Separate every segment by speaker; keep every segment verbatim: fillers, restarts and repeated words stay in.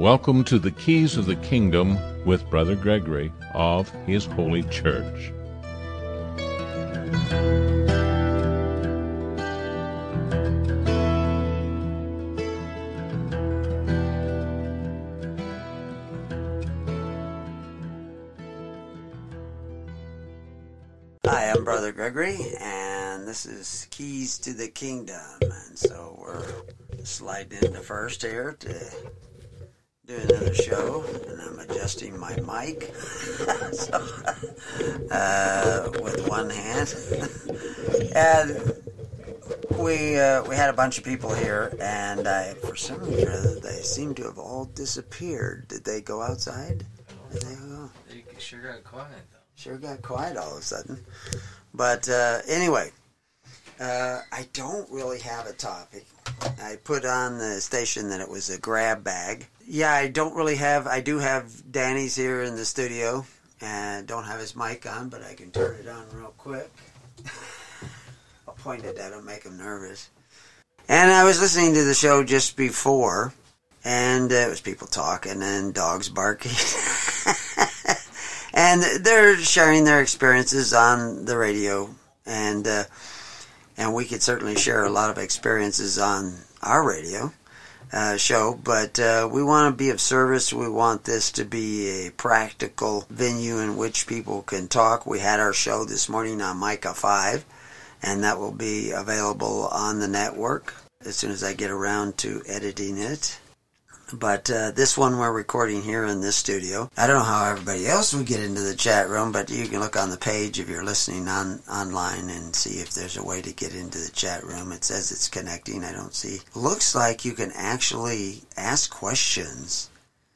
Speaker 1: Welcome to the Keys of the Kingdom with Brother Gregory of His Holy Church.
Speaker 2: Hi, I'm Brother Gregory, and this is Keys to the Kingdom. And so we're sliding into first here to do another show, and I'm adjusting my mic so, uh, with one hand. And we uh, we had a bunch of people here, and I, for some reason they seem to have all disappeared. Did they go outside? Did they go?
Speaker 3: They sure got quiet, though.
Speaker 2: Sure got quiet all of a sudden. But uh, anyway, uh, I don't really have a topic. I put on the station that it was a grab bag. Yeah, I don't really have, I do have Danny's here in the studio, and don't have his mic on, but I can turn it on real quick. I'll point it at him, make him nervous. And I was listening to the show just before, and uh, it was people talking and dogs barking. And they're sharing their experiences on the radio, and uh, and we could certainly share a lot of experiences on our radio uh, show, but uh, we want to be of service. We want this to be a practical venue in which people can talk. We had our show this morning on Micah five, and that will be available on the network as soon as I get around to editing it. But uh, this one we're recording here in this studio. I don't know how everybody else would get into the chat room, but you can look on the page if you're listening on online and see if there's a way to get into the chat room. It says it's connecting. I don't see. Looks like you can actually ask questions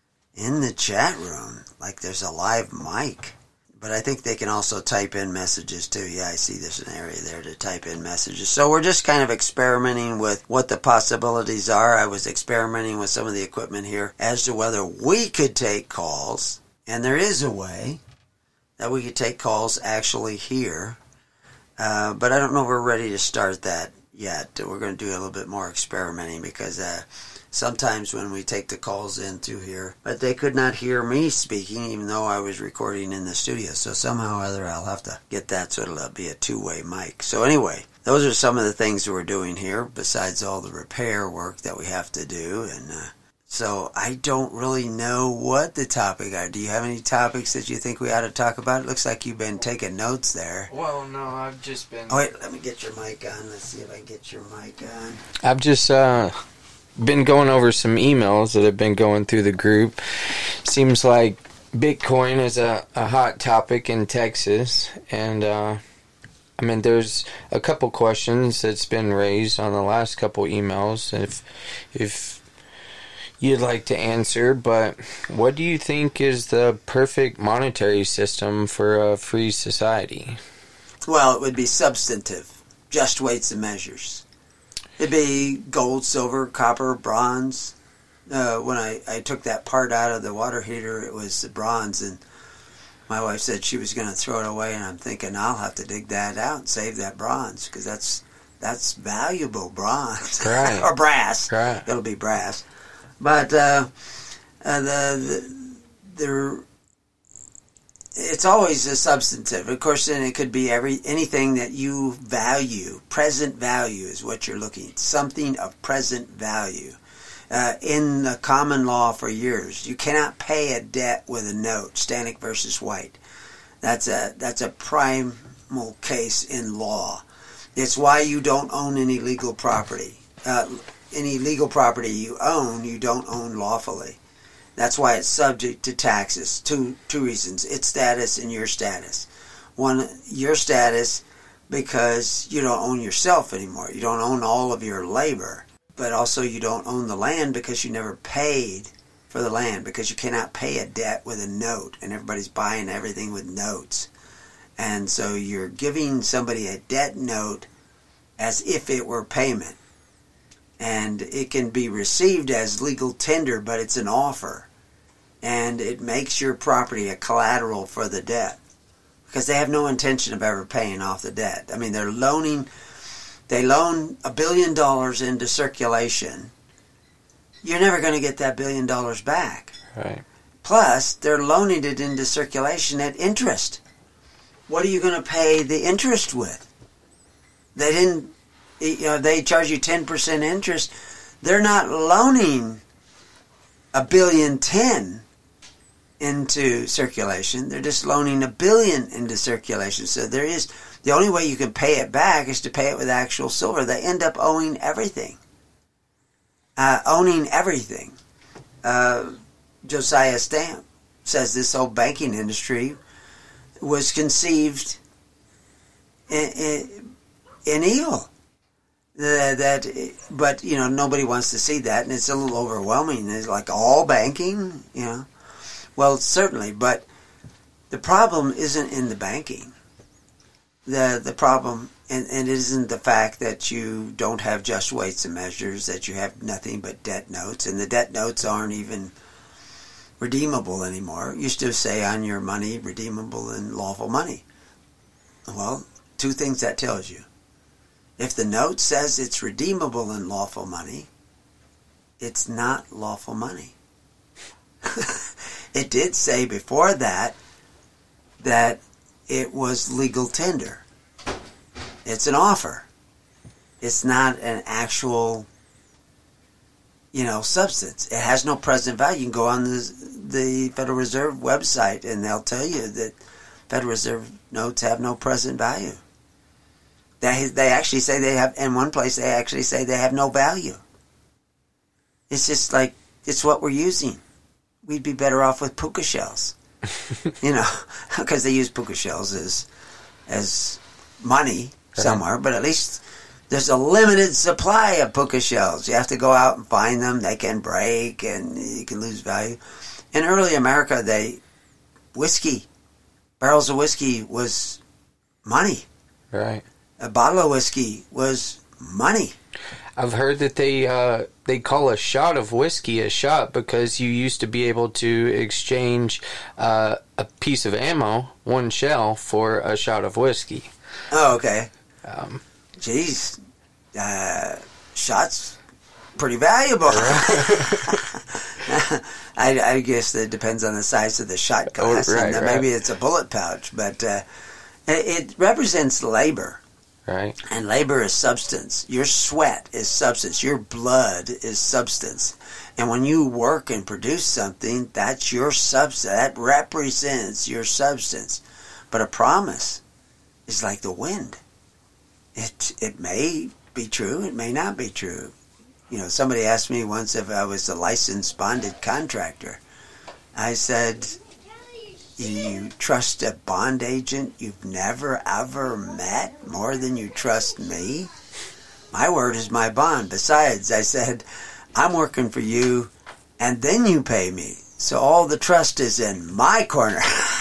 Speaker 2: in the chat room, like there's a live mic. But I think they can also type in messages too. Yeah, I see there's an area there to type in messages. So we're just kind of experimenting with what the possibilities are. I was experimenting with some of the equipment here as to whether we could take calls. And there is a way that we could take calls actually here. Uh, but I don't know if we're ready to start that yet. We're going to do a little bit more experimenting because uh, sometimes when we take the calls in through here, but they could not hear me speaking even though I was recording in the studio. So somehow or other I'll have to get that so it'll be a two-way mic. So anyway, those are some of the things that we're doing here besides all the repair work that we have to do. And uh, so I don't really know what the topic are. Do you have any topics that you think we ought to talk about? It looks like you've been taking notes there.
Speaker 3: Well, no, I've just been...
Speaker 2: Oh, wait, let me get your mic on. Let's see if I can get your mic on.
Speaker 3: I've just uh, been going over some emails that have been going through the group. Seems like Bitcoin is a, a hot topic in Texas. And, uh, I mean, there's a couple questions that's been raised on the last couple emails. If if... you'd like to answer, but what do you think is the perfect monetary system for a free society?
Speaker 2: Well, it would be substantive, just weights and measures. It'd be gold, silver, copper, bronze. Uh, when I, I took that part out of the water heater, it was the bronze, and my wife said she was going to throw it away, and I'm thinking I'll have to dig that out and save that bronze, because that's, that's valuable bronze.
Speaker 3: Right.
Speaker 2: Or brass.
Speaker 3: Right.
Speaker 2: It'll be brass. But uh, uh, the, the the it's always a substantive. Of course, then it could be every anything that you value. Present value is what you're looking at. Something of present value. Uh, in the common law for years, you cannot pay a debt with a note. Stanek versus White. That's a that's a primal case in law. It's why you don't own any legal property. Uh, Any legal property you own, you don't own lawfully. That's why it's subject to taxes. Two two reasons. Its status and your status. One, your status because you don't own yourself anymore. You don't own all of your labor. But also you don't own the land because you never paid for the land, because you cannot pay a debt with a note. And everybody's buying everything with notes. And so you're giving somebody a debt note as if it were payment. And it can be received as legal tender, but it's an offer. And it makes your property a collateral for the debt. Because they have no intention of ever paying off the debt. I mean, they're loaning, they loan a billion dollars into circulation you're never going to get that billion dollars back.
Speaker 3: Right.
Speaker 2: Plus, they're loaning it into circulation at interest. What are you going to pay the interest with? They didn't, you know, they charge you ten percent interest. They're not loaning a billion ten into circulation. They're just loaning a billion into circulation. So there is, the only way you can pay it back is to pay it with actual silver. They end up owing everything. Uh, owning everything. Uh, Josiah Stamp says this whole banking industry was conceived in, in, in evil. Uh, that, but you know, nobody wants to see that, and it's a little overwhelming. It's like all banking, you know. Well, certainly, but the problem isn't in the banking. The the problem, and, and it isn't the fact that you don't have just weights and measures, that you have nothing but debt notes, and the debt notes aren't even redeemable anymore. It used to say on your money, redeemable and lawful money. Well, two things that tells you. If the note says it's redeemable and lawful money, it's not lawful money. It did say before that that it was legal tender. It's an offer. It's not an actual, you know, substance. It has no present value. You can go on the, the Federal Reserve website and they'll tell you that Federal Reserve notes have no present value. They, they actually say they have, in one place they actually say they have no value. It's just like, it's what we're using. We'd be better off with puka shells. You know, because they use puka shells as, as money somewhere, but at least there's a limited supply of puka shells. You have to go out and find them. They can break and you can lose value. In early America, they, whiskey, barrels of whiskey was money.
Speaker 3: Right.
Speaker 2: A bottle of whiskey was money.
Speaker 3: I've heard that they uh, they call a shot of whiskey a shot because you used to be able to exchange uh, a piece of ammo, one shell, for a shot of whiskey.
Speaker 2: Oh, okay.
Speaker 3: Um,
Speaker 2: Jeez. Uh, shots pretty valuable. I, I guess it depends on the size of the shot glass.
Speaker 3: Oh, right,
Speaker 2: and
Speaker 3: right.
Speaker 2: Maybe it's a bullet pouch, but uh, it, it represents labor.
Speaker 3: Right.
Speaker 2: And labor is substance. Your sweat is substance. Your blood is substance. And when you work and produce something, that's your substance. That represents your substance. But a promise is like the wind. It it may be true. It may not be true. You know, somebody asked me once if I was a licensed bonded contractor. I said, you trust a bond agent you've never, ever met more than you trust me? My word is my bond. Besides, I said, I'm working for you, and then you pay me. So all the trust is in my corner.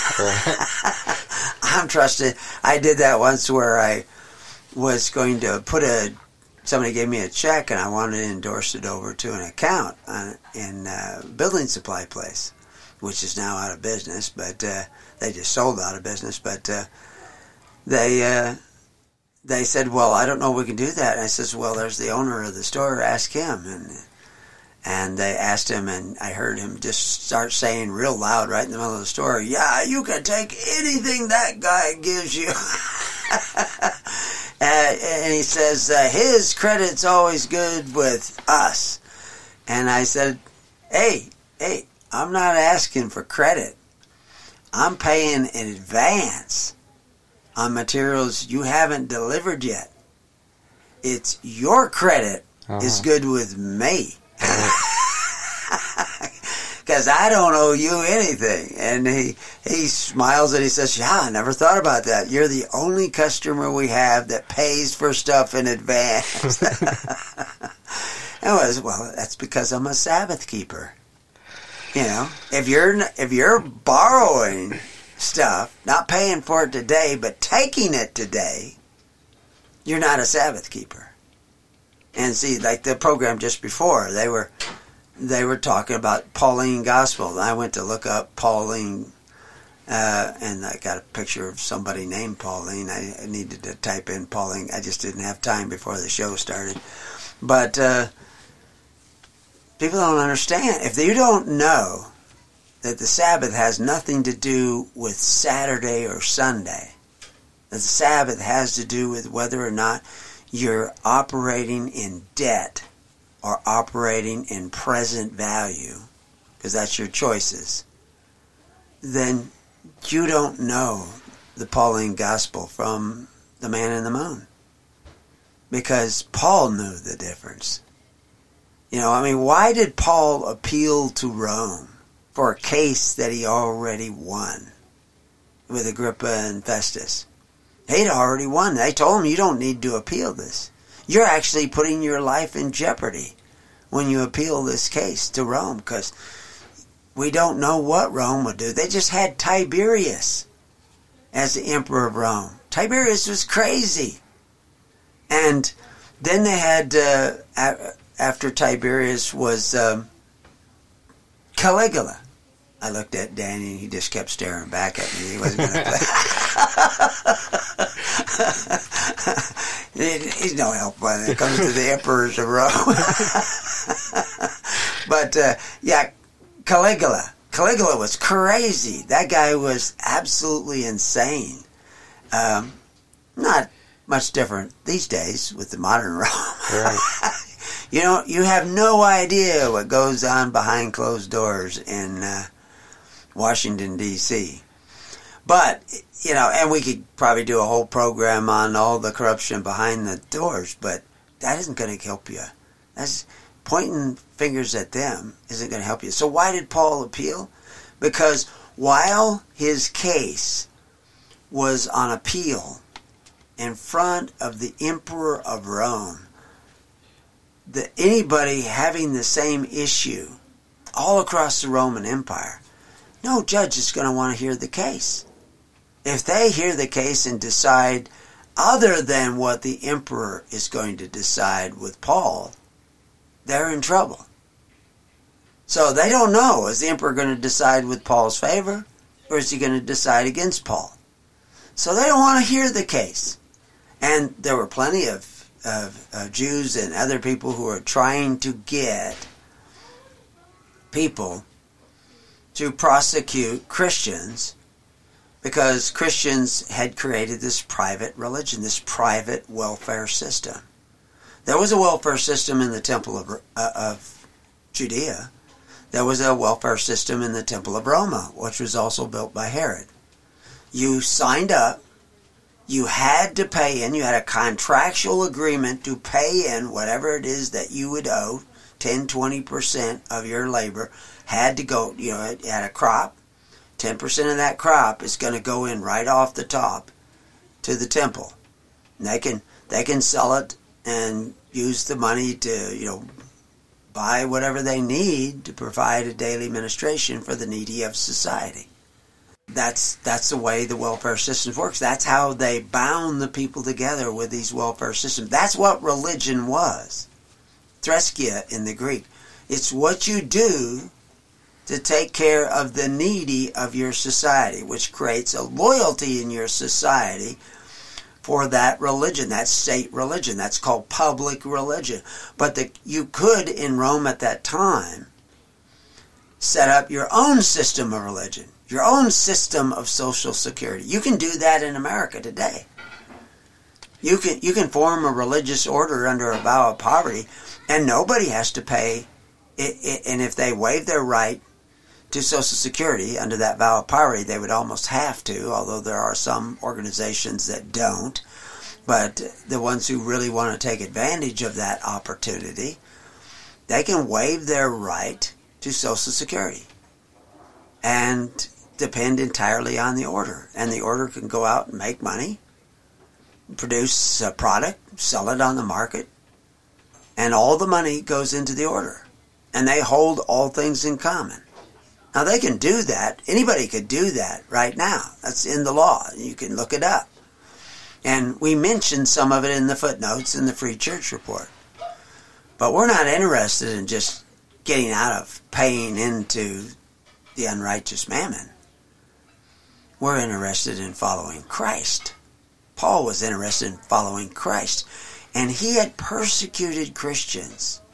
Speaker 2: I'm trusted. I did that once where I was going to put a, somebody gave me a check, and I wanted to endorse it over to an account on, in a building supply place, which is now out of business, but uh, they just sold out of business. But uh, they uh, they said, well, I don't know if we can do that. And I says, well, there's the owner of the store. Ask him. And and they asked him, and I heard him just start saying real loud right in the middle of the store, yeah, you can take anything that guy gives you. uh, and he says, uh, his credit's always good with us. And I said, hey, hey, I'm not asking for credit. I'm paying in advance on materials you haven't delivered yet. It's your credit uh-huh. is good with me. Because I don't owe you anything. And he, he smiles and he says, yeah, I never thought about that. You're the only customer we have that pays for stuff in advance. It was, well, that's because I'm a Sabbath keeper. You know, if you're if you're borrowing stuff, not paying for it today, but taking it today, you're not a Sabbath keeper. And see, like the program just before, they were they were talking about Pauline Gospel. I went to look up Pauline, uh, and I got a picture of somebody named Pauline. I, I needed to type in Pauline. I just didn't have time before the show started. But uh, People don't understand. If you don't know that the Sabbath has nothing to do with Saturday or Sunday, that the Sabbath has to do with whether or not you're operating in debt or operating in present value, because that's your choices, then you don't know the Pauline gospel from the man in the moon. Because Paul knew the difference. You know, I mean, why did Paul appeal to Rome for a case that he already won with Agrippa and Festus? He'd already won. They told him, you don't need to appeal this. You're actually putting your life in jeopardy when you appeal this case to Rome, because we don't know what Rome would do. They just had Tiberius as the emperor of Rome. Tiberius was crazy. And then they had, uh, after Tiberius was um, Caligula. I looked at Danny and he just kept staring back at me. He wasn't going to play. He's no help when it comes to the emperors of Rome. But, uh, yeah, Caligula. Caligula was crazy. That guy was absolutely insane. Um, not much different these days with the modern Rome.
Speaker 3: Right.
Speaker 2: You know, you have no idea what goes on behind closed doors in uh, Washington, D C But, you know, and we could probably do a whole program on all the corruption behind the doors, but that isn't going to help you. That's pointing fingers at them isn't going to help you. So why did Paul appeal? Because while his case was on appeal in front of the emperor of Rome, that anybody having the same issue all across the Roman Empire, no judge is going to want to hear the case. If they hear the case and decide other than what the emperor is going to decide with Paul, they're in trouble. So they don't know, is the emperor going to decide with Paul's favor, or is he going to decide against Paul? So they don't want to hear the case. And there were plenty of Of, of Jews and other people who are trying to get people to prosecute Christians because Christians had created this private religion, this private welfare system. There was a welfare system in the Temple of, uh, of Judea. There was a welfare system in the Temple of Roma, which was also built by Herod. You signed up. You had to pay in. You had a contractual agreement to pay in whatever it is that you would owe. ten, twenty percent of your labor had to go, you know, it had a crop. ten percent of that crop is going to go in right off the top to the temple. And they can, they can sell it and use the money to, you know, buy whatever they need to provide a daily ministration for the needy of society. That's that's the way the welfare system works. That's how they bound the people together with these welfare systems. That's what religion was. Threskia in the Greek. It's what you do to take care of the needy of your society, which creates a loyalty in your society for that religion, that state religion. That's called public religion. But the, you could, in Rome at that time, set up your own system of religion. Your own system of social security. You can do that in America today. You can you can form a religious order under a vow of poverty, and nobody has to pay. It, it, and if they waive their right to Social Security under that vow of poverty, they would almost have to, although there are some organizations that don't. But the ones who really want to take advantage of that opportunity, they can waive their right to Social Security and depend entirely on the order. And the order can go out and make money, produce a product, sell it on the market, and all the money goes into the order. And they hold all things in common. Now they can do that. Anybody could do that right now. That's in the law. You can look it up. And we mentioned some of it in the footnotes in the Free Church Report. But we're not interested in just getting out of paying into the unrighteous mammon. We're interested in following Christ. Paul was interested in following Christ. And he had persecuted Christians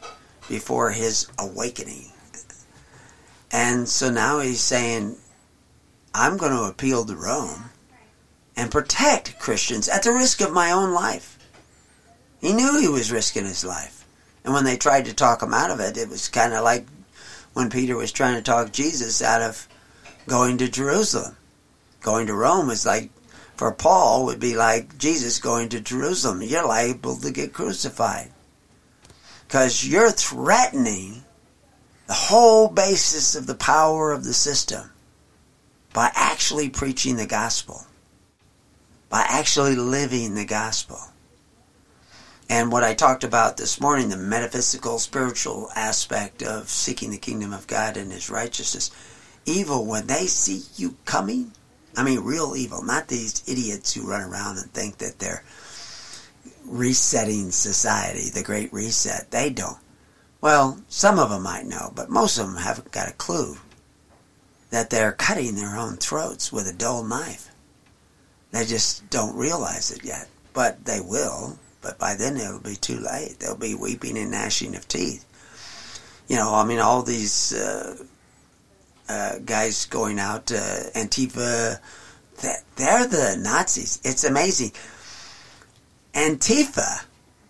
Speaker 2: before his awakening. And so now he's saying, I'm going to appeal to Rome and protect Christians at the risk of my own life. He knew he was risking his life. And when they tried to talk him out of it, it was kind of like when Peter was trying to talk Jesus out of going to Jerusalem. Going to Rome is like, for Paul, would be like Jesus going to Jerusalem. You're liable to get crucified. Because you're threatening the whole basis of the power of the system by actually preaching the gospel, by actually living the gospel. And what I talked about this morning, the metaphysical, spiritual aspect of seeking the kingdom of God and His righteousness. Evil, when they see you coming, I mean real evil, not these idiots who run around and think that they're resetting society, the Great Reset. They don't. Well, some of them might know, but most of them haven't got a clue that they're cutting their own throats with a dull knife. They just don't realize it yet, but they will. But by then it'll be too late. They'll be weeping and gnashing of teeth. You know, I mean, all these uh, uh, guys going out, uh, Antifa, they're the Nazis. It's amazing. Antifa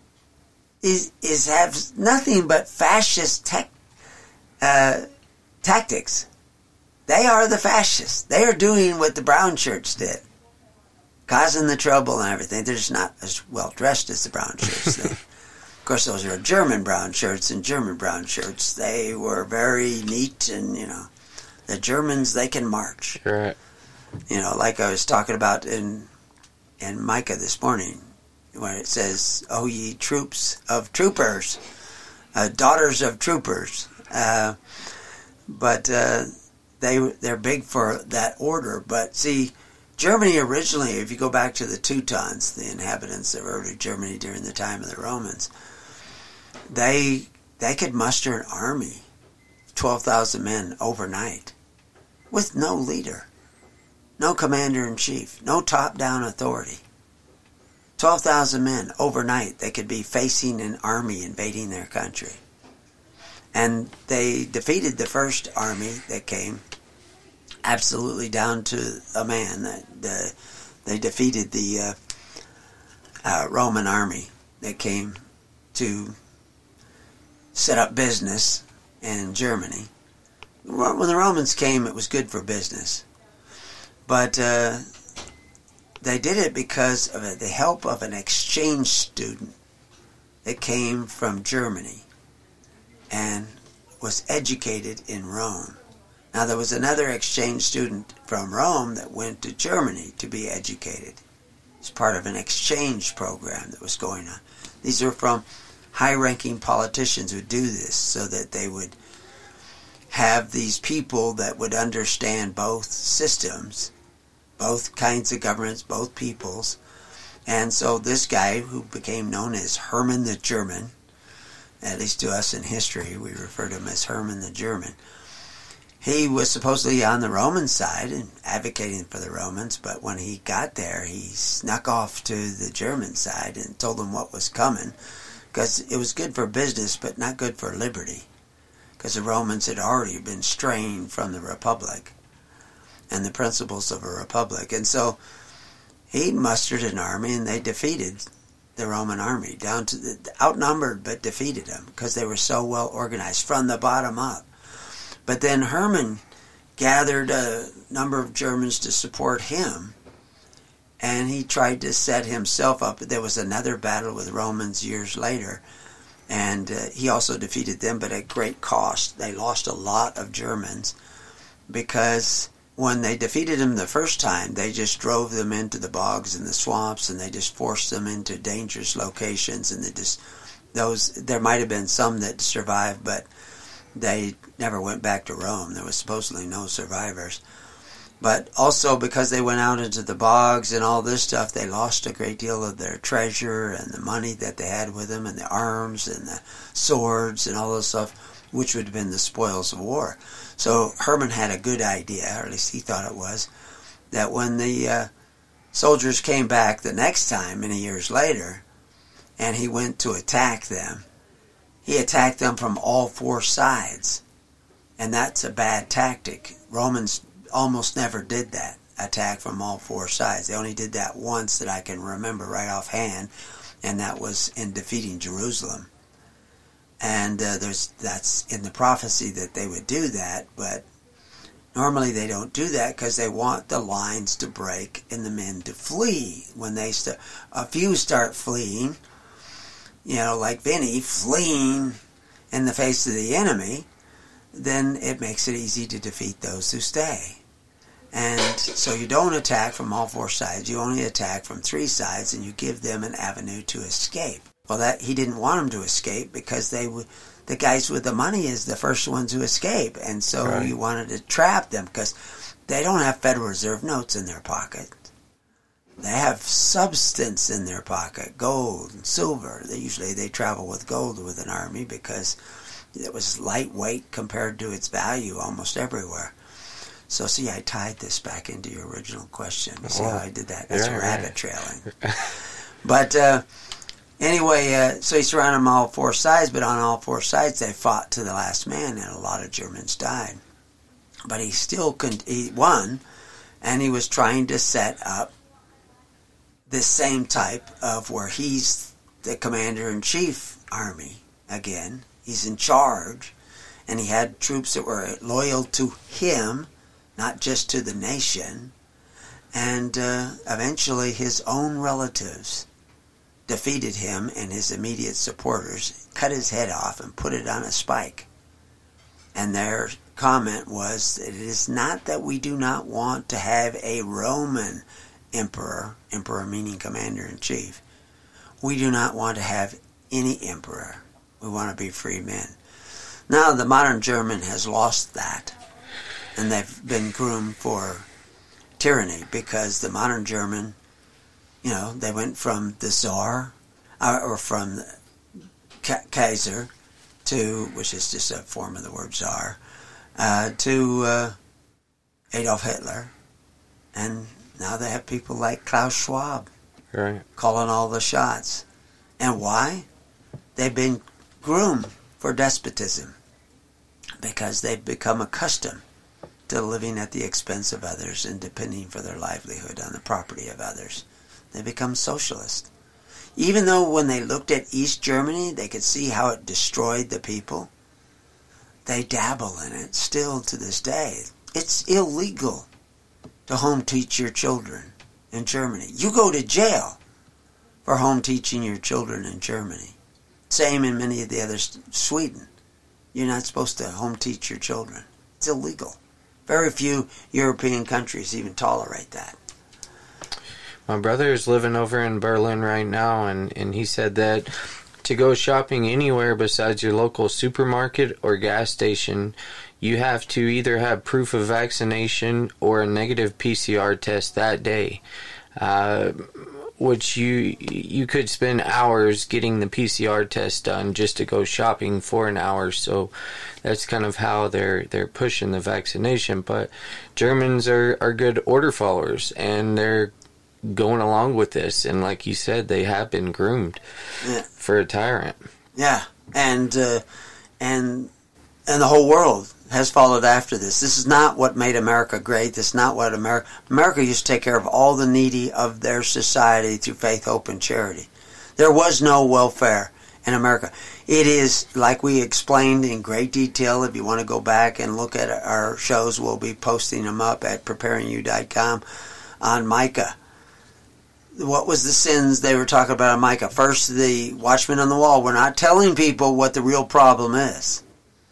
Speaker 2: is is have nothing but fascist tech, uh, tactics. They are the fascists. They are doing what the brown shirts did, causing the trouble and everything. They're just not as well dressed as the brown shirts. They, of course, those are German brown shirts, and German brown shirts, they were very neat, and you know, the Germans, they can march.
Speaker 3: Right.
Speaker 2: You know, like I was talking about in in Micah this morning, when it says, "O ye troops of troopers, uh, daughters of troopers," uh, but uh, they they're big for that order. But see, Germany originally, if you go back to the Teutons, the inhabitants of early Germany during the time of the Romans, they they could muster an army, twelve thousand men overnight, with no leader, no commander-in-chief, no top-down authority. twelve thousand men overnight, they could be facing an army invading their country. And they defeated the first army that came, absolutely down to a man. The, they defeated the uh, uh, Roman army that came to set up business in Germany. When the Romans came, it was good for business. But uh, they did it because of the help of an exchange student that came from Germany and was educated in Rome. Now, there was another exchange student from Rome that went to Germany to be educated. It's part of an exchange program that was going on. These are from high-ranking politicians who do this so that they would have these people that would understand both systems, both kinds of governments, both peoples. And so this guy, who became known as Herman the German, at least to us in history, we refer to him as Herman the German, he was supposedly on the Roman side and advocating for the Romans, but when he got there, he snuck off to the German side and told them what was coming, because it was good for business, but not good for liberty, because the Romans had already been straying from the Republic and the principles of a republic. And so he mustered an army, and they defeated the Roman army, down to the, outnumbered, but defeated them, because they were so well organized from the bottom up. But then Herman gathered a number of Germans to support him, and he tried to set himself up. There was another battle with Romans years later, and uh, he also defeated them, but at great cost. They lost a lot of Germans, because when they defeated them the first time, they just drove them into the bogs and the swamps, and they just forced them into dangerous locations, and they just, those, there might have been some that survived, but they never went back to Rome. There was supposedly no survivors. But also because they went out into the bogs and all this stuff, they lost a great deal of their treasure and the money that they had with them, and the arms and the swords and all this stuff, which would have been the spoils of war. So Herman had a good idea, or at least he thought it was, that when the uh, soldiers came back the next time, many years later, and he went to attack them, he attacked them from all four sides. And that's a bad tactic. Romans almost never did that, attack from all four sides. They only did that once that I can remember right offhand, and that was in defeating Jerusalem. And uh, there's that's in the prophecy that they would do that, but normally they don't do that because they want the lines to break and the men to flee. When they st- a few start fleeing, you know, like Vinny fleeing in the face of the enemy, then it makes it easy to defeat those who stay. And so you don't attack from all four sides. You only attack from three sides, and you give them an avenue to escape. Well, that he didn't want them to escape because they would. The guys with the money is the first ones to escape, and so right. you wanted to trap them because they don't have Federal Reserve notes in their pocket. They have substance in their pocket, gold and silver. They usually they travel with gold with an army because it was lightweight compared to its value almost everywhere. So see, I tied this back into your original question. See oh, how I did that? That's yeah, rabbit right. trailing. But uh, anyway, uh, so he surrounded them on all four sides, but on all four sides they fought to the last man, and a lot of Germans died. But he still con- he won, and he was trying to set up this same type of where he's the commander-in-chief army again. He's in charge, and he had troops that were loyal to him, not just to the nation, and uh, eventually his own relatives defeated him and his immediate supporters, cut his head off and put it on a spike. And their comment was that it is not that we do not want to have a Roman emperor, emperor meaning commander-in-chief. We do not want to have any emperor. We want to be free men. Now the modern German has lost that, and they've been groomed for tyranny because the modern German, you know, they went from the Tsar, or, or from the Kaiser to, which is just a form of the word Tsar, uh, to uh, Adolf Hitler, and now they have people like Klaus Schwab
Speaker 3: right.
Speaker 2: calling all the shots. And why? They've been groomed for despotism because they've become accustomed to living at the expense of others and depending for their livelihood on the property of others. They become socialist. Even though when they looked at East Germany, they could see how it destroyed the people, they dabble in it still to this day. It's illegal to home teach your children in Germany. You go to jail for home teaching your children in Germany. Same in many of the others. Sweden, you're not supposed to home teach your children. It's illegal. Very few European countries even tolerate that.
Speaker 3: My brother is living over in Berlin right now, and, and he said that to go shopping anywhere besides your local supermarket or gas station, you have to either have proof of vaccination or a negative P C R test that day, uh, which you you could spend hours getting the P C R test done just to go shopping for an hour. So that's kind of how they're they're pushing the vaccination. But Germans are, are good order followers, and they're going along with this. And like you said, they have been groomed
Speaker 2: yeah.
Speaker 3: for a tyrant.
Speaker 2: Yeah, and uh, and and the whole world has followed after this. This is not what made America great. This is not what America... America used to take care of all the needy of their society through faith, hope, and charity. There was no welfare in America. It is, like we explained in great detail, if you want to go back and look at our shows, we'll be posting them up at preparing you dot com on Micah. What was the sins they were talking about on Micah? First, the watchman on the wall were not telling people what the real problem is.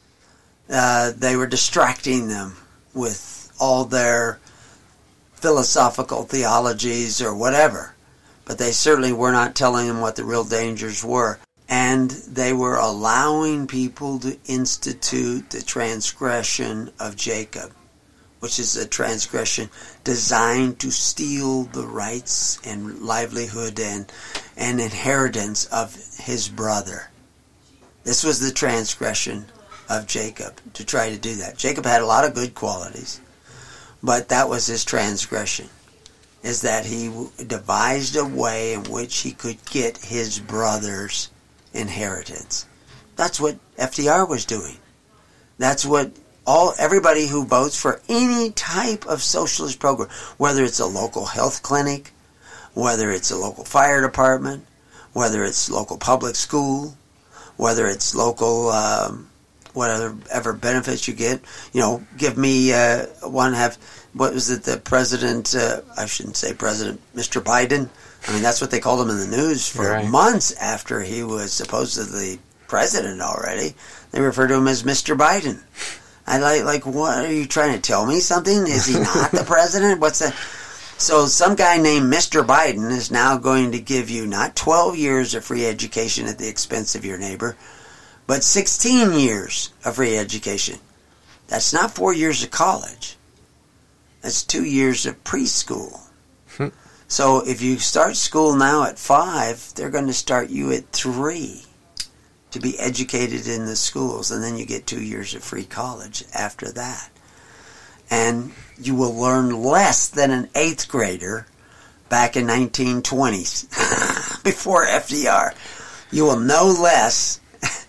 Speaker 2: Uh, they were distracting them with all their philosophical theologies or whatever. But they certainly were not telling them what the real dangers were. And they were allowing people to institute the transgression of Jacob, which is a transgression designed to steal the rights and livelihood and, and inheritance of his brother. This was the transgression of Jacob, to try to do that. Jacob had a lot of good qualities, but that was his transgression, is that he devised a way in which he could get his brother's inheritance. That's what F D R was doing. That's what all everybody who votes for any type of socialist program, whether it's a local health clinic, whether it's a local fire department, whether it's local public school, whether it's local um, whatever benefits you get, you know, give me uh, one have what was it the president? Uh, I shouldn't say president, Mister Biden. I mean, that's what they called him in the news for right. months after he was supposedly president already. They referred to him as Mister Biden. I like, like, what are you trying to tell me? Something? Is he not the president? What's that? So some guy named Mister Biden is now going to give you not twelve years of free education at the expense of your neighbor, but sixteen years of free education. That's not four years of college. That's two years of preschool. Hmm. So if you start school now at five, they're going to start you at three to be educated in the schools, and then you get two years of free college after that. And you will learn less than an eighth grader back in nineteen twenties, before F D R. You will know less,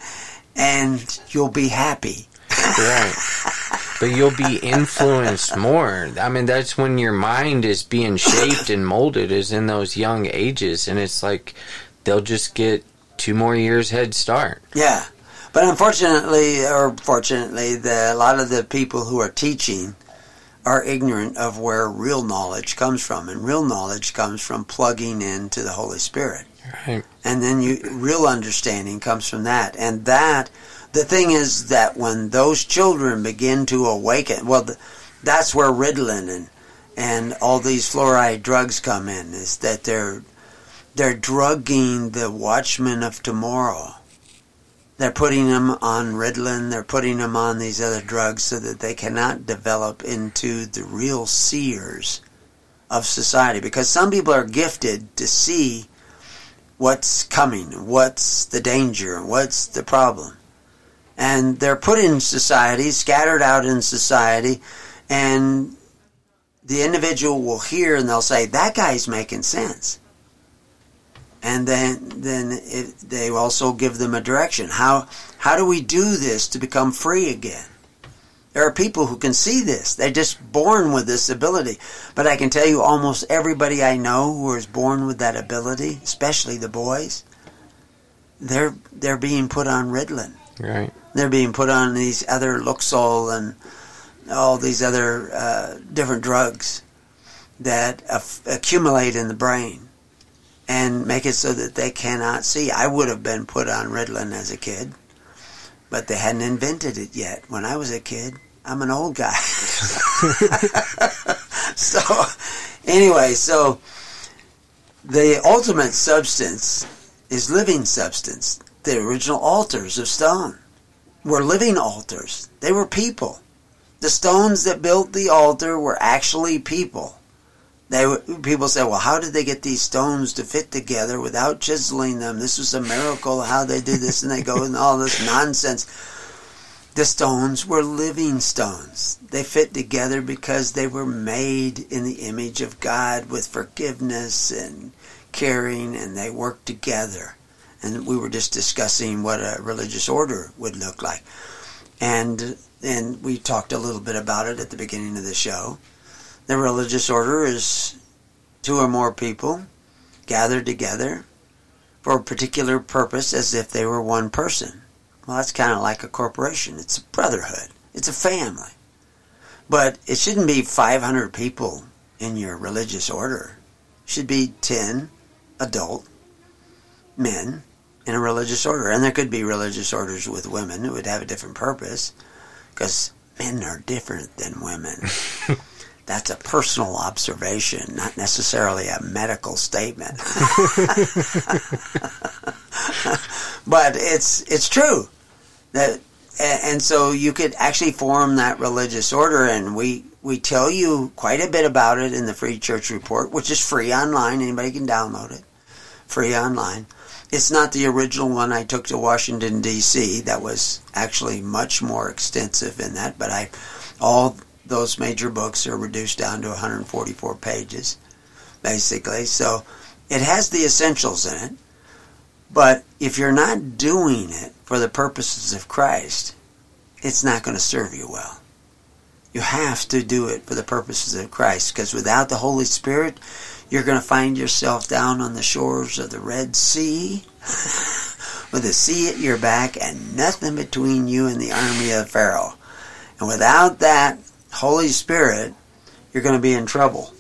Speaker 2: and you'll be happy.
Speaker 3: Right. But you'll be influenced more. I mean, that's when your mind is being shaped and molded, is in those young ages. And it's like they'll just get two more years head start.
Speaker 2: Yeah. But unfortunately, or fortunately, the, a lot of the people who are teaching are ignorant of where real knowledge comes from. And real knowledge comes from plugging into the Holy Spirit.
Speaker 3: Right.
Speaker 2: And then you, real understanding comes from that. And that, the thing is that when those children begin to awaken, well, the, that's where Ritalin and, and all these fluoride drugs come in, is that they're they're drugging the watchmen of tomorrow. They're putting them on Ritalin, they're putting them on these other drugs so that they cannot develop into the real seers of society. Because some people are gifted to see what's coming, what's the danger, what's the problem. And they're put in society, scattered out in society, and the individual will hear and they'll say, that guy's making sense. And then then it, they also give them a direction. How how do we do this to become free again? There are people who can see this. They're just born with this ability. But I can tell you almost everybody I know who is born with that ability, especially the boys, they're they're being put on Ritalin.
Speaker 3: Right.
Speaker 2: They're being put on these other Luxol and all these other uh, different drugs that af- accumulate in the brain and make it so that they cannot see. I would have been put on Ritalin as a kid, but they hadn't invented it yet. When I was a kid, I'm an old guy. So, anyway, so the ultimate substance is living substance. The original altars of stone were living altars. They were people. The stones that built the altar were actually people. They people say, well, how did they get these stones to fit together without chiseling them? This was a miracle, how they did this, and they go and all this nonsense. The stones were living stones. They fit together because they were made in the image of God with forgiveness and caring, and they worked together. And we were just discussing what a religious order would look like. And, and we talked a little bit about it at the beginning of the show. The religious order is two or more people gathered together for a particular purpose as if they were one person. Well, that's kind of like a corporation. It's a brotherhood. It's a family. But it shouldn't be five hundred people in your religious order. It should be ten adult men in a religious order. And there could be religious orders with women who would have a different purpose, because men are different than women. That's a personal observation, not necessarily a medical statement. But it's it's true. That and so you could actually form that religious order, and we, we tell you quite a bit about it in the Free Church Report, which is free online. Anybody can download it. Free online. It's not the original one I took to Washington, D C That was actually much more extensive in that, but I all those major books are reduced down to one hundred forty-four pages, basically. So it has the essentials in it, But if you're not doing it for the purposes of Christ, it's not going to serve you well. You have to do it for the purposes of Christ, because without the Holy Spirit, you're going to find yourself down on the shores of the Red Sea with the sea at your back and nothing between you and the army of Pharaoh. And without that Holy Spirit, you're going to be in trouble.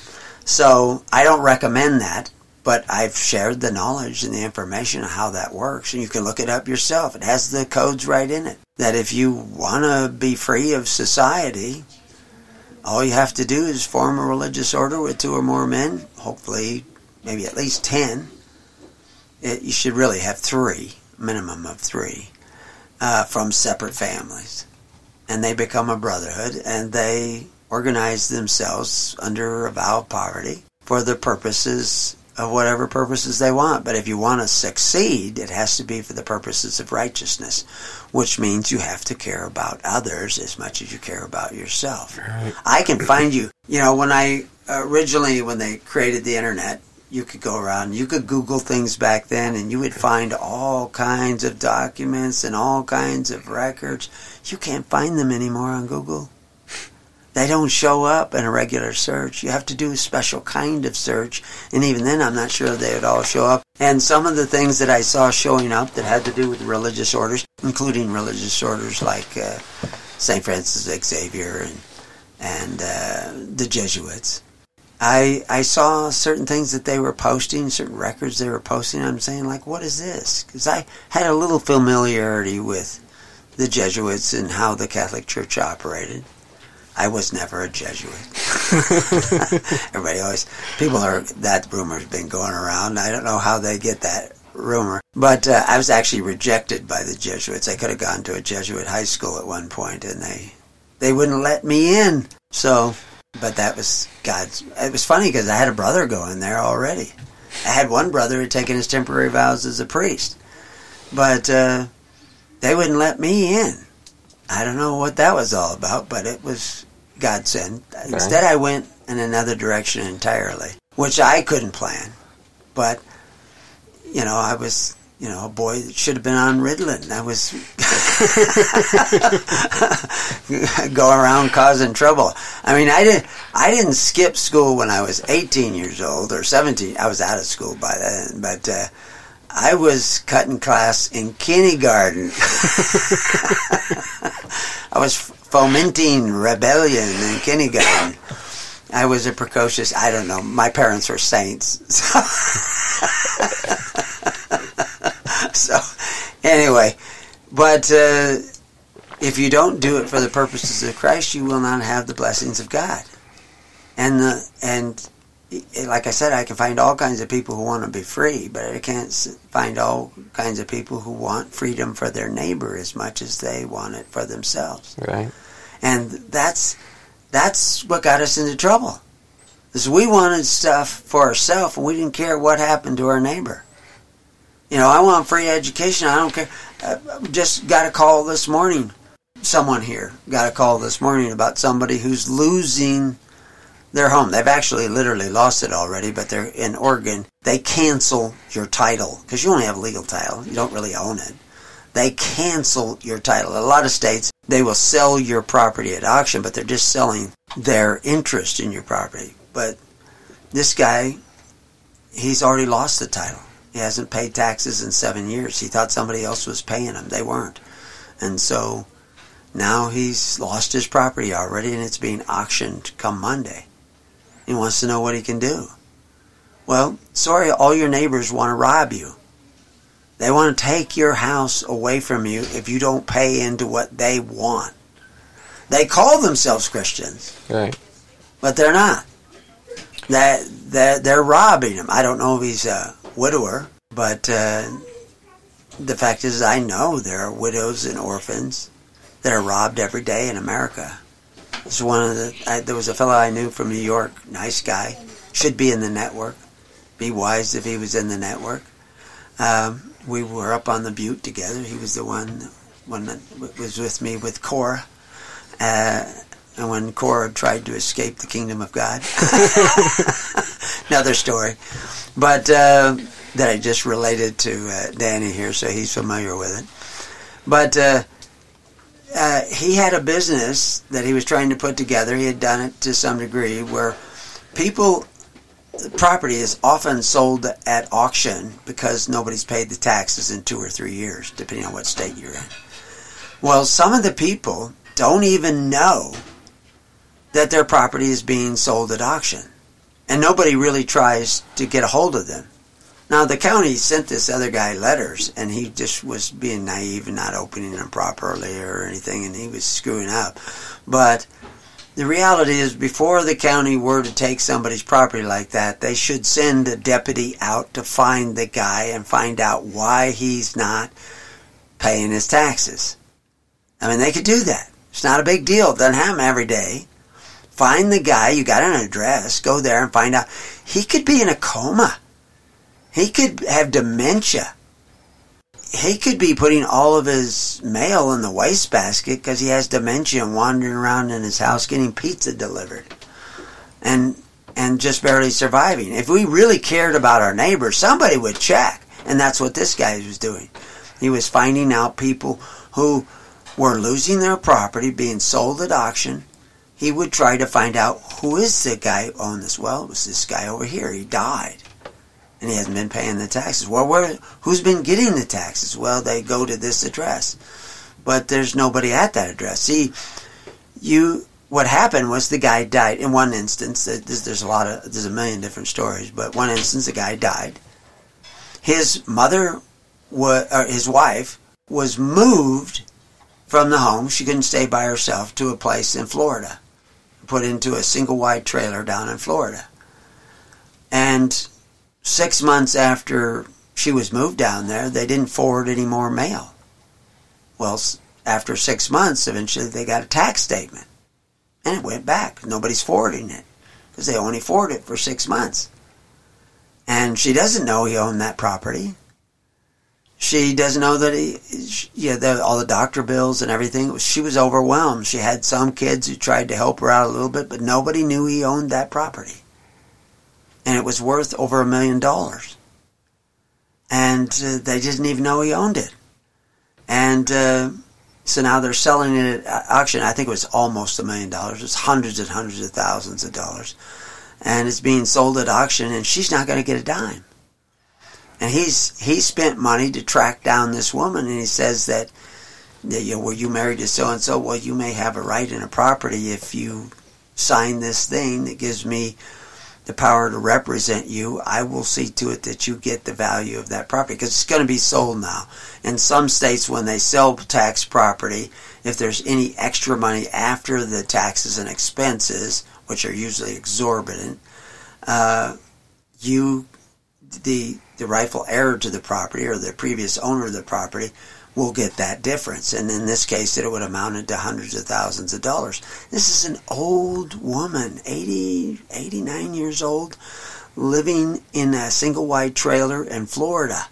Speaker 2: So I don't recommend that, but I've shared the knowledge and the information of how that works, and you can look it up yourself. It has the codes right in it. That if you want to be free of society, all you have to do is form a religious order with two or more men, hopefully maybe at least ten. It, you should really have three, minimum of three, uh, from separate families. And they become a brotherhood, and they organize themselves under a vow of poverty for the purposes of whatever purposes they want. But if you want to succeed, it has to be for the purposes of righteousness, which means you have to care about others as much as you care about yourself. Right. I can find you, you know, when I originally, when they created the internet, you could go around, you could Google things back then, and you would find all kinds of documents and all kinds of records. You can't find them anymore on Google. They don't show up in a regular search. You have to do a special kind of search, and even then I'm not sure they would all show up. And some of the things that I saw showing up that had to do with religious orders, including religious orders like uh, Saint Francis Xavier and, and uh, the Jesuits, I I saw certain things that they were posting, certain records they were posting. I'm saying, like, what is this? Because I had a little familiarity with the Jesuits and how the Catholic Church operated. I was never a Jesuit. Everybody always, people are, that rumor's been going around. I don't know how they get that rumor. But uh, I was actually rejected by the Jesuits. I could have gone to a Jesuit high school at one point, and they they wouldn't let me in. So, but that was God's. It was funny because I had a brother going there already. I had one brother who had taken his temporary vows as a priest. But uh, they wouldn't let me in. I don't know what that was all about, but it was God sent. Okay. Instead, I went in another direction entirely, which I couldn't plan. But, you know, I was, you know, a boy that should have been on Ritalin. I was going around causing trouble. I mean, I didn't, I didn't skip school when I was eighteen years old or seventeen. I was out of school by then, but uh, I was cutting class in kindergarten. I was fomenting rebellion in kindergarten. I was a precocious, I don't know, my parents were saints. So, anyway, but uh, if you don't do it for the purposes of Christ, you will not have the blessings of God. And the, and like I said, I can find all kinds of people who want to be free, but I can't find all kinds of people who want freedom for their neighbor as much as they want it for themselves.
Speaker 3: Right.
Speaker 2: And that's that's what got us into trouble. Is we wanted stuff for ourselves, and we didn't care what happened to our neighbor. You know, I want free education. I don't care. I just got a call this morning. Someone here got a call this morning about somebody who's losing their home. They've actually literally lost it already, but they're in Oregon. They cancel your title because you only have legal title. You don't really own it. They cancel your title. A lot of states, they will sell your property at auction, but they're just selling their interest in your property. But this guy, he's already lost the title. He hasn't paid taxes in seven years. He thought somebody else was paying him. They weren't. And so now he's lost his property already, and it's being auctioned come Monday. He wants to know what he can do. Well, sorry, all your neighbors want to rob you. They want to take your house away from you if you don't pay into what they want. They call themselves Christians.
Speaker 3: Right.
Speaker 2: But they're not. They, they're, they're robbing him. I don't know if he's a widower, but uh, the fact is I know there are widows and orphans that are robbed every day in America. It's one of the. I, there was a fellow I knew from New York, nice guy, should be in the network. Be wise if he was in the network. Um, we were up on the Butte together. He was the one, one that was with me with Cora. Uh, and when Cora tried to escape the kingdom of God. Another story. But uh, that I just related to uh, Danny here, so he's familiar with it. But uh, uh, he had a business that he was trying to put together. He had done it to some degree where people, property is often sold at auction because nobody's paid the taxes in two or three years, depending on what state you're in. Well, some of the people don't even know that their property is being sold at auction. And nobody really tries to get a hold of them. Now, the county sent this other guy letters, and he just was being naive and not opening them properly or anything, and he was screwing up. But the reality is, before the county were to take somebody's property like that, they should send a deputy out to find the guy and find out why he's not paying his taxes. I mean, they could do that. It's not a big deal. It doesn't happen every day. Find the guy. You got an address. Go there and find out. He could be in a coma. He could have dementia. He could be putting all of his mail in the wastebasket because he has dementia and wandering around in his house getting pizza delivered. And and just barely surviving. If we really cared about our neighbors, somebody would check. And that's what this guy was doing. He was finding out people who were losing their property, being sold at auction. He would try to find out, who is the guy who owned this? Well, it was this guy over here. He died. And he hasn't been paying the taxes. Well, where, who's been getting the taxes? Well, they go to this address. But there's nobody at that address. See, you, what happened was the guy died. In one instance, there's, there's a lot of, there's a million different stories, but one instance, the guy died. His mother, was, or his wife, was moved from the home. She couldn't stay by herself to a place in Florida. Put into a single wide trailer down in Florida. And six months after she was moved down there, they didn't forward any more mail. Well, after six months, eventually they got a tax statement. And it went back. Nobody's forwarding it. Because they only forwarded it for six months. And she doesn't know he owned that property. She doesn't know that he, yeah, the, all the doctor bills and everything. She was overwhelmed. She had some kids who tried to help her out a little bit, but nobody knew he owned that property. And it was worth over a million dollars. And uh, they didn't even know he owned it. And uh, so now they're selling it at auction. I think it was almost a million dollars. It's hundreds and hundreds of thousands of dollars. And it's being sold at auction, and she's not going to get a dime. And he's he spent money to track down this woman, and he says that, that you know, were you married to so-and-so? Well, you may have a right in a property if you sign this thing that gives me the power to represent you. I will see to it that you get the value of that property, because it's going to be sold now. In some states, when they sell tax property, if there's any extra money after the taxes and expenses, which are usually exorbitant, uh, you, the the rightful heir to the property or the previous owner of the property, will get that difference. And in this case, it would have amounted to hundreds of thousands of dollars. This is an old woman, eighty, eighty-nine years old, living in a single wide trailer in Florida.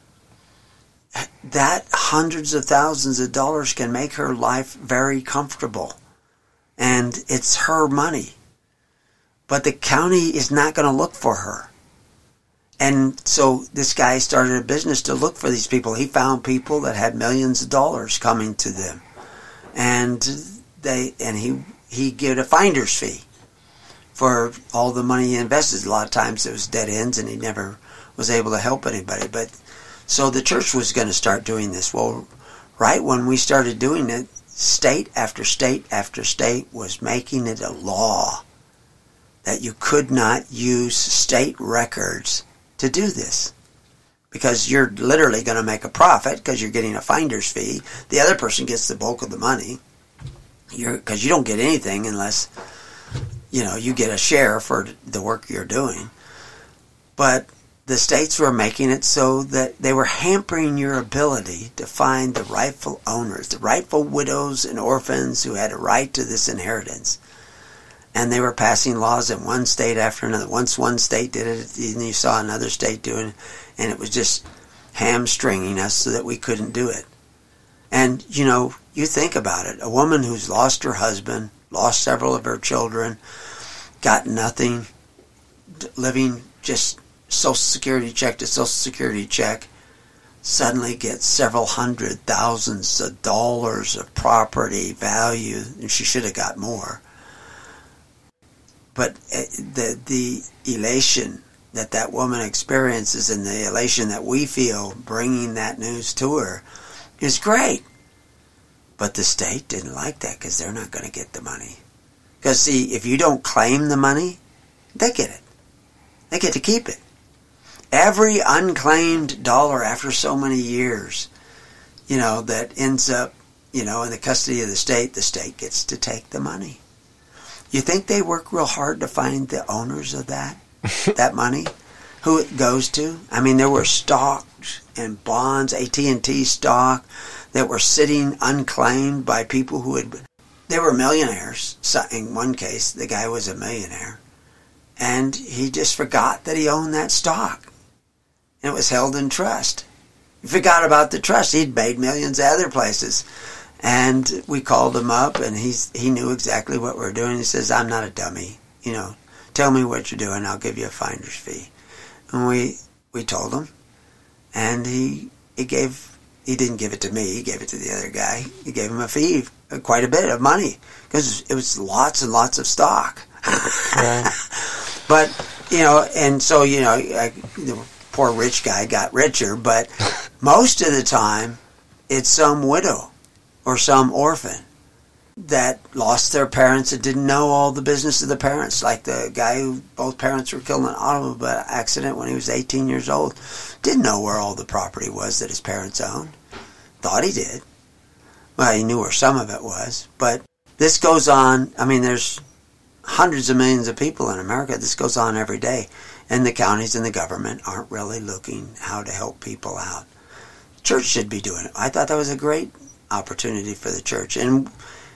Speaker 2: That hundreds of thousands of dollars can make her life very comfortable. And it's her money. But the county is not going to look for her. And so this guy started a business to look for these people. He found people that had millions of dollars coming to them. And they and he he gave a finder's fee for all the money he invested. A lot of times it was dead ends and he never was able to help anybody. But so the church was going to start doing this. Well, right when we started doing it, state after state after state was making it a law that you could not use state records to do this, because you're literally going to make a profit because you're getting a finder's fee. The other person gets the bulk of the money, you're because you don't get anything unless you know you get a share for the work you're doing. But the states were making it so that they were hampering your ability to find the rightful owners, the rightful widows and orphans who had a right to this inheritance. And they were passing laws in one state after another. Once one state did it, and you saw another state doing it, and it was just hamstringing us so that we couldn't do it. And, you know, you think about it. A woman who's lost her husband, lost several of her children, got nothing, living just Social Security check to Social Security check, suddenly gets several hundred thousands of dollars of property value, and she should have got more. But the the elation that that woman experiences and the elation that we feel bringing that news to her is great. But the state didn't like that because they're not going to get the money. Because, see, if you don't claim the money, they get it. They get to keep it. Every unclaimed dollar after so many years, you know, that ends up, you know, in the custody of the state, the state gets to take the money. You think they work real hard to find the owners of that, that money? Who it goes to? I mean, there were stocks and bonds, A T and T stock, that were sitting unclaimed by people who had... They were millionaires. So in one case, the guy was a millionaire. And he just forgot that he owned that stock. And it was held in trust. He forgot about the trust. He'd made millions at other places. And we called him up, and he's, he knew exactly what we were doing. He says, I'm not a dummy. You know, tell me what you're doing. I'll give you a finder's fee. And we we told him. And he he gave... He didn't give it to me. He gave it to the other guy. He gave him a fee, quite a bit of money, because it was lots and lots of stock. Right. But, you know, and so, you know, I, the poor rich guy got richer, but most of the time, it's some widow or some orphan that lost their parents and didn't know all the business of the parents, like the guy who both parents were killed in an automobile accident when he was eighteen years old. Didn't know where all the property was that his parents owned. Thought he did. Well, he knew where some of it was. But this goes on. I mean, there's hundreds of millions of people in America. This goes on every day. And the counties and the government aren't really looking how to help people out. Church should be doing it. I thought that was a great opportunity for the church. And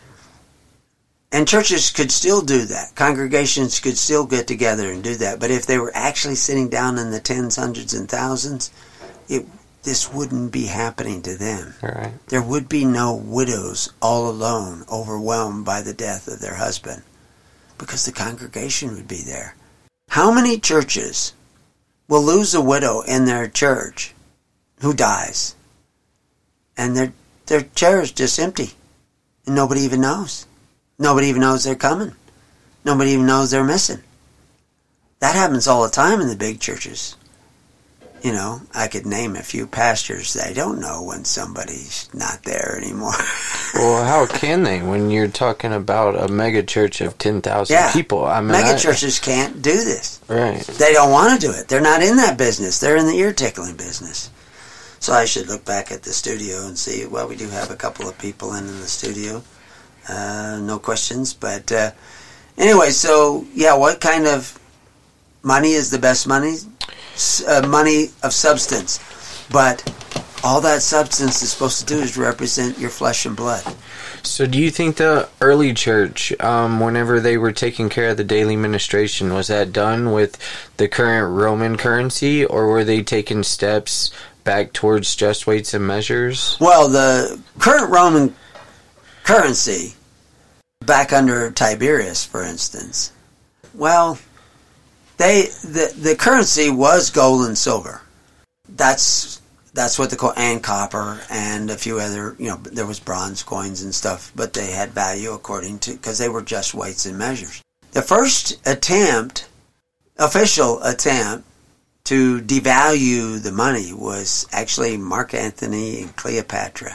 Speaker 2: And churches could still do that. Congregations could still get together and do that. But if they were actually sitting down in the tens, hundreds, and thousands, it, this wouldn't be happening to them.
Speaker 3: Right.
Speaker 2: There would be no widows all alone, overwhelmed by the death of their husband, because the congregation would be there. How many churches will lose a widow in their church who dies, and their their chair is just empty, and nobody even knows? Nobody even knows they're coming. Nobody even knows they're missing. That happens all the time in the big churches. You know, I could name a few pastors that don't know when somebody's not there anymore.
Speaker 3: Well, how can they when you're talking about a mega church of ten thousand
Speaker 2: yeah.
Speaker 3: people? I mean,
Speaker 2: mega
Speaker 3: I,
Speaker 2: churches can't do this.
Speaker 3: Right.
Speaker 2: They don't want to do it. They're not in that business. They're in the ear-tickling business. So I should look back at the studio and see, well, we do have a couple of people in, in the studio. Uh, no questions. But uh, anyway, so, yeah, what kind of money is the best money? Uh, money of substance. But all that substance is supposed to do is represent your flesh and blood.
Speaker 3: So do you think the early church, um, whenever they were taking care of the daily ministration, was that done with the current Roman currency, or were they taking steps back towards just weights and measures?
Speaker 2: Well, the current Roman currency, back under Tiberius, for instance, well, they the the currency was gold and silver. That's that's what the co- and copper and a few other, you know, there was bronze coins and stuff, but they had value according to, because they were just weights and measures. The first attempt, official attempt, to devalue the money was actually Mark Antony and Cleopatra.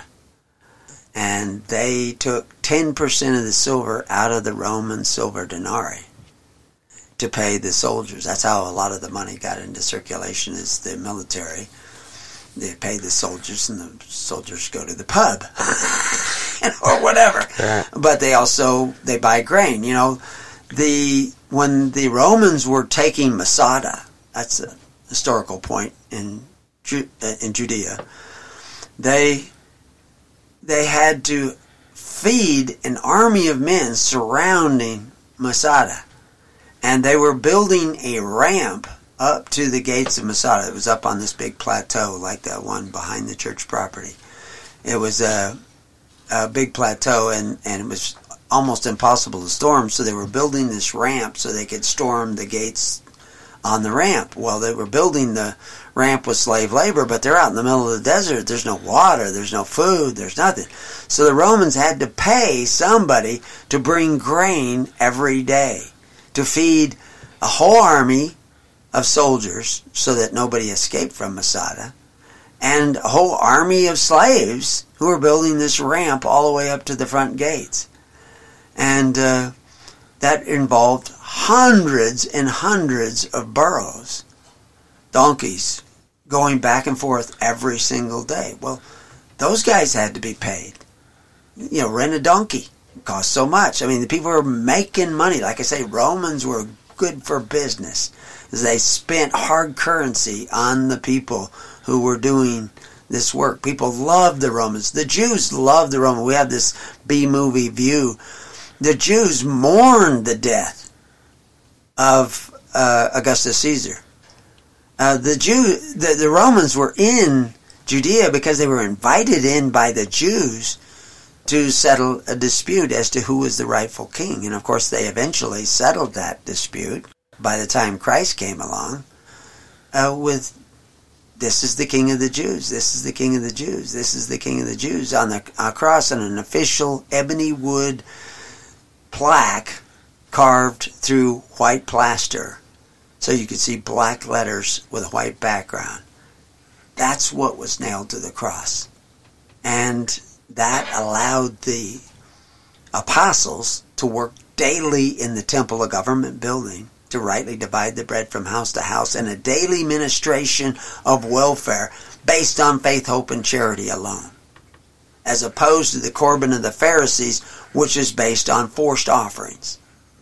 Speaker 2: And they took ten percent of the silver out of the Roman silver denarii to pay the soldiers. That's how a lot of the money got into circulation, is the military. They pay the soldiers, and the soldiers go to the pub, you know, or whatever. Yeah. But they also, they buy grain. You know, the when the Romans were taking Masada, that's a historical point in Ju- in Judea, they they had to feed an army of men surrounding Masada. And they were building a ramp up to the gates of Masada. It was up on this big plateau, like that one behind the church property. It was a, a big plateau, and, and it was almost impossible to storm, so they were building this ramp so they could storm the gates on the ramp. Well, they were building the ramp with slave labor, but they're out in the middle of the desert. There's no water, there's no food, there's nothing. So the Romans had to pay somebody to bring grain every day to feed a whole army of soldiers so that nobody escaped from Masada, and a whole army of slaves who were building this ramp all the way up to the front gates. And uh, that involved hundreds and hundreds of burros, donkeys, going back and forth every single day. Well, those guys had to be paid. You know, rent a donkey. It cost so much. I mean, the people were making money. Like I say, Romans were good for business. They spent hard currency on the people who were doing this work. People loved the Romans. The Jews loved the Romans. We have this B-movie view. The Jews mourned the death of uh, Augustus Caesar. Uh, the Jew, the, the Romans were in Judea because they were invited in by the Jews to settle a dispute as to who was the rightful king. And of course they eventually settled that dispute by the time Christ came along uh, with, this is the king of the Jews, this is the king of the Jews, this is the king of the Jews, on the uh, cross on an official ebony wood plaque carved through white plaster so you could see black letters with a white background. That's what was nailed to the cross. And that allowed the apostles to work daily in the temple, a government building, to rightly divide the bread from house to house, and a daily ministration of welfare based on faith, hope, and charity alone, as opposed to the Corban of the Pharisees, which is based on forced offerings.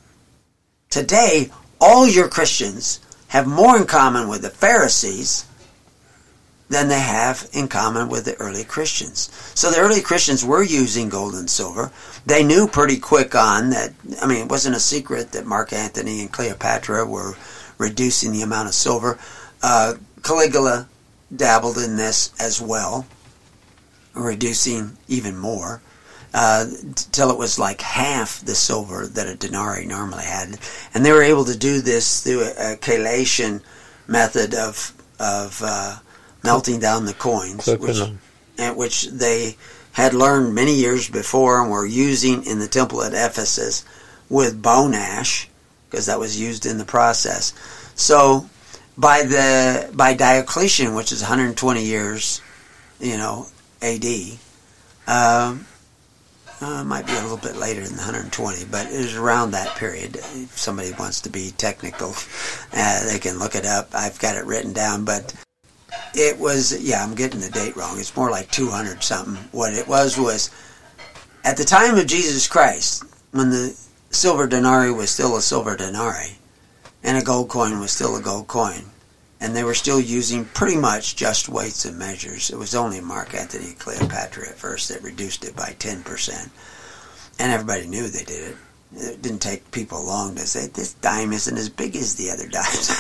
Speaker 2: Today, all your Christians have more in common with the Pharisees than they have in common with the early Christians. So the early Christians were using gold and silver. They knew pretty quick on that, I mean, it wasn't a secret that Mark Antony and Cleopatra were reducing the amount of silver. Uh, Caligula dabbled in this as well, reducing even more, uh, till it was like half the silver that a denarii normally had. And they were able to do this through a, a chelation method of of uh, melting down the coins, which, and which they had learned many years before and were using in the temple at Ephesus with bone ash, because that was used in the process. So by the by Diocletian, which is one hundred twenty years, you know, A D, um, uh, might be a little bit later than one hundred twenty, but it was around that period. If somebody wants to be technical, uh, they can look it up. I've got it written down, but it was, yeah, I'm getting the date wrong. It's more like two hundred something. What it was was, at the time of Jesus Christ, when the silver denarii was still a silver denarii, and a gold coin was still a gold coin, and they were still using pretty much just weights and measures. It was only Mark Antony and Cleopatra at first that reduced it by ten percent. And everybody knew they did it. It didn't take people long to say, this dime isn't as big as the other dimes.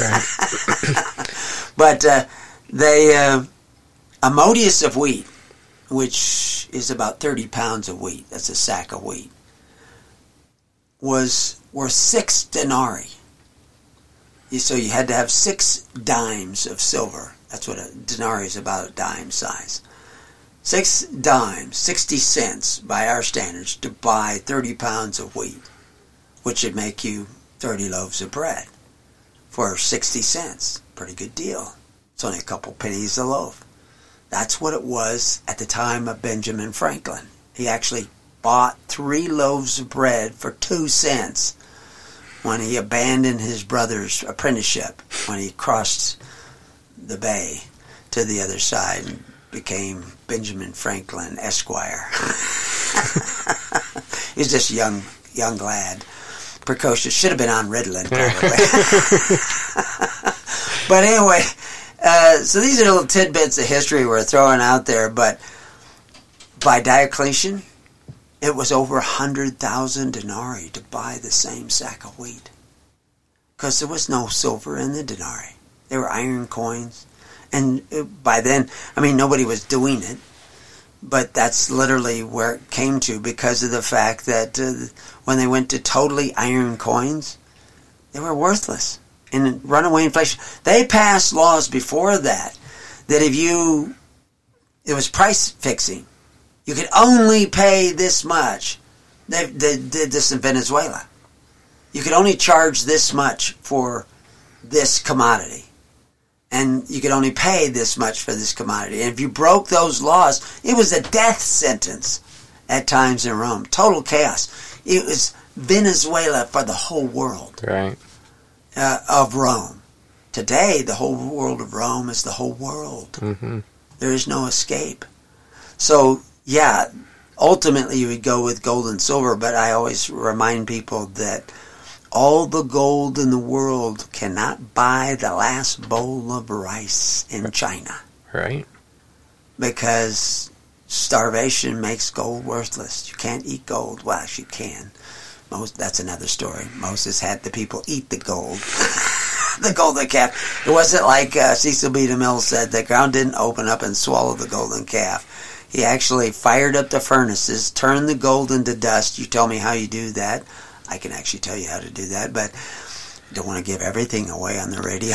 Speaker 2: Right. But uh, they, uh, a modius of wheat, which is about thirty pounds of wheat, that's a sack of wheat, was worth six denarii. So you had to have six dimes of silver. That's what a denarii is, about a dime size. Six dimes, sixty cents by our standards, to buy thirty pounds of wheat, which would make you thirty loaves of bread for sixty cents. Pretty good deal. It's only a couple pennies a loaf. That's what it was at the time of Benjamin Franklin. He actually bought three loaves of bread for two cents when he abandoned his brother's apprenticeship, when he crossed the bay to the other side and became Benjamin Franklin Esquire. He's just a young, young lad. Precocious. Should have been on Ritalin, probably. But anyway, uh, so these are little tidbits of history we're throwing out there, but by Diocletian, it was over one hundred thousand denarii to buy the same sack of wheat. Because there was no silver in the denarii. They were iron coins. And by then, I mean, nobody was doing it. But that's literally where it came to, because of the fact that uh, when they went to totally iron coins, they were worthless. in runaway inflation. They passed laws before that, that if you, it was price fixing. You could only pay this much. They, they did this in Venezuela. You could only charge this much for this commodity. And you could only pay this much for this commodity. And if you broke those laws, it was a death sentence at times in Rome. Total chaos. It was Venezuela for the whole world.
Speaker 3: Right.
Speaker 2: Uh, of Rome. Today, the whole world of Rome is the whole world.
Speaker 3: Mm-hmm.
Speaker 2: There is no escape. So, yeah, ultimately you would go with gold and silver, but I always remind people that all the gold in the world cannot buy the last bowl of rice in China.
Speaker 3: Right.
Speaker 2: Because starvation makes gold worthless. You can't eat gold. Well, you can. Most, that's another story. Moses had the people eat the gold. The golden calf. It wasn't like uh, Cecil B. DeMille said, the ground didn't open up and swallow the golden calf. He actually fired up the furnaces, turned the gold into dust. You tell me how you do that. I can actually tell you how to do that, but I don't want to give everything away on the radio.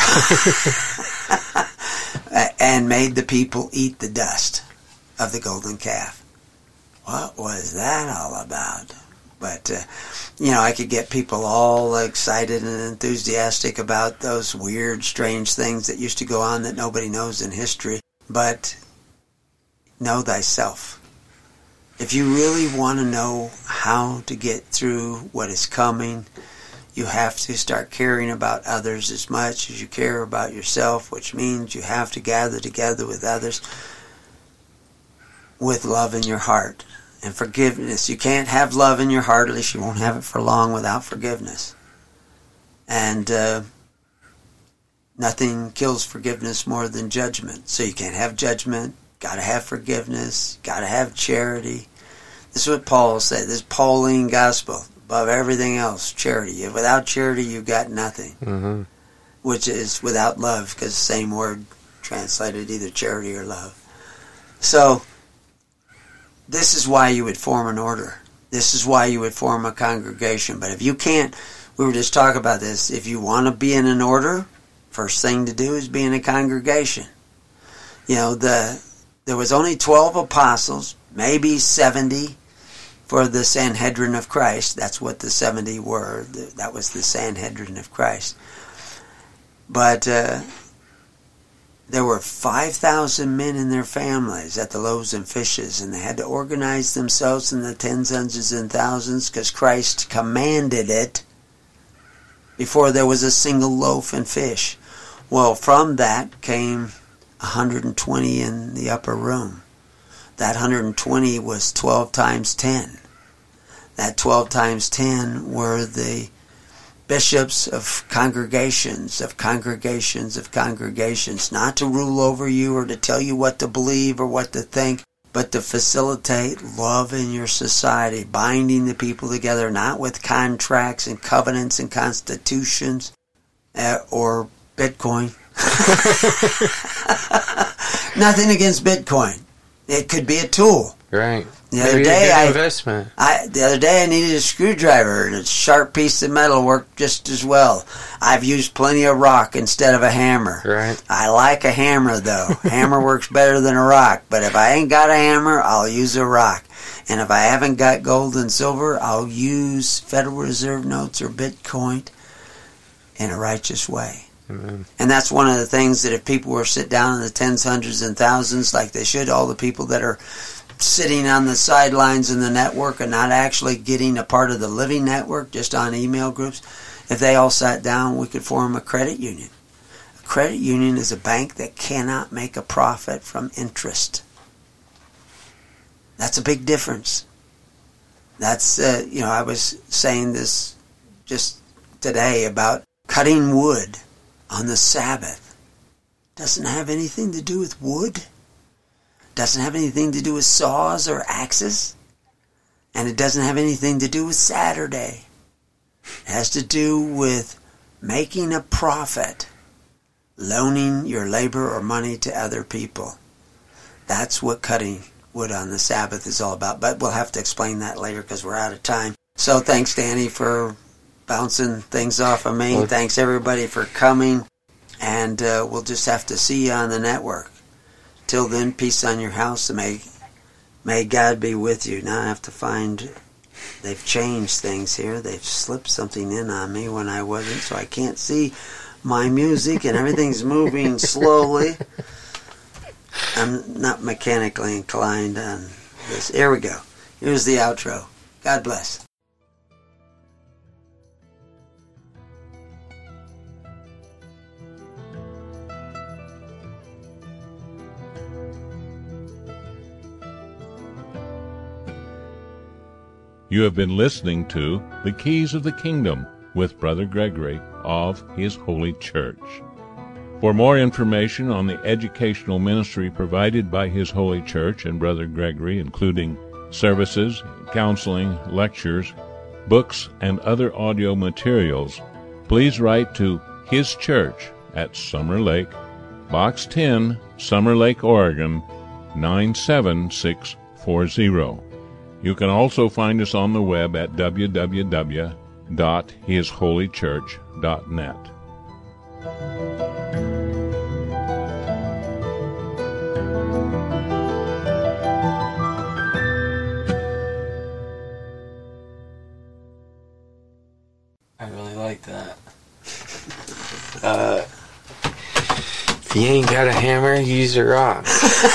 Speaker 2: And made the people eat the dust of the golden calf. What was that all about? But, uh, you know, I could get people all excited and enthusiastic about those weird, strange things that used to go on that nobody knows in history. But know thyself. If you really want to know how to get through what is coming, you have to start caring about others as much as you care about yourself, which means you have to gather together with others with love in your heart and forgiveness. You can't have love in your heart, at least you won't have it for long, without forgiveness. And uh, nothing kills forgiveness more than judgment. So you can't have judgment, got to have forgiveness, got to have charity. This is what Paul said. This Pauline gospel, above everything else, charity. Without charity, you've got nothing. Mm-hmm. Which is without love, because the same word translated either charity or love. So, this is why you would form an order. This is why you would form a congregation. But if you can't, we were just talking about this, if you want to be in an order, first thing to do is be in a congregation. You know, the there was only twelve apostles, maybe seventy for the Sanhedrin of Christ. That's what the seventy were. That was the Sanhedrin of Christ. But uh, there were five thousand men and their families at the loaves and fishes, and they had to organize themselves in the tens, hundreds, and thousands because Christ commanded it before there was a single loaf and fish. Well, from that came one hundred twenty in the upper room. That one hundred twenty was twelve times ten. That twelve times ten were the bishops of congregations, of congregations, of congregations, not to rule over you or to tell you what to believe or what to think, but to facilitate love in your society, binding the people together, not with contracts and covenants and constitutions uh, or Bitcoin. Nothing against Bitcoin. It could be a tool.
Speaker 3: Right.
Speaker 2: The other
Speaker 3: Maybe
Speaker 2: day,
Speaker 3: a good
Speaker 2: I,
Speaker 3: investment.
Speaker 2: I the other day I needed a screwdriver, and a sharp piece of metal worked just as well. I've used plenty of rock instead of a hammer.
Speaker 3: Right.
Speaker 2: I like a hammer though. Hammer works better than a rock. But if I ain't got a hammer, I'll use a rock. And if I haven't got gold and silver, I'll use Federal Reserve notes or Bitcoin in a righteous way. Amen. And that's one of the things that if people were to sit down in the tens, hundreds, and thousands like they should, all the people that are sitting on the sidelines in the network and not actually getting a part of the living network, just on email groups, if they all sat down, we could form a credit union. A credit union is a bank that cannot make a profit from interest. That's a big difference. That's, uh, you know, I was saying this just today about cutting wood on the Sabbath. Doesn't have anything to do with wood. Doesn't have anything to do with saws or axes. And it doesn't have anything to do with Saturday. It has to do with making a profit, loaning your labor or money to other people. That's what cutting wood on the Sabbath is all about. But we'll have to explain that later because we're out of time. So thanks, Danny, for bouncing things off of me.
Speaker 3: Well,
Speaker 2: Thanks everybody for coming, and uh, we'll just have to see you on the network. Till then, peace on your house, and may, may God be with you. Now I have to find, they've changed things here. They've slipped something in on me when I wasn't, so I can't see my music, and everything's moving slowly. I'm not mechanically inclined on this. Here we go. Here's the outro. God bless.
Speaker 1: You have been listening to The Keys of the Kingdom with Brother Gregory of His Holy Church. For more information on the educational ministry provided by His Holy Church and Brother Gregory, including services, counseling, lectures, books, and other audio materials, please write to His Church at Summer Lake, Box ten, Summer Lake, Oregon, nine seven six four zero. You can also find us on the web at w w w dot his holy church dot net.
Speaker 3: I really like that. Uh, if you ain't got a hammer, use a rock.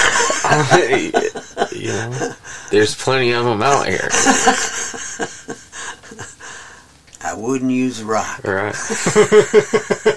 Speaker 3: You know, there's plenty of them out here.
Speaker 2: I wouldn't use a rock.
Speaker 3: Right.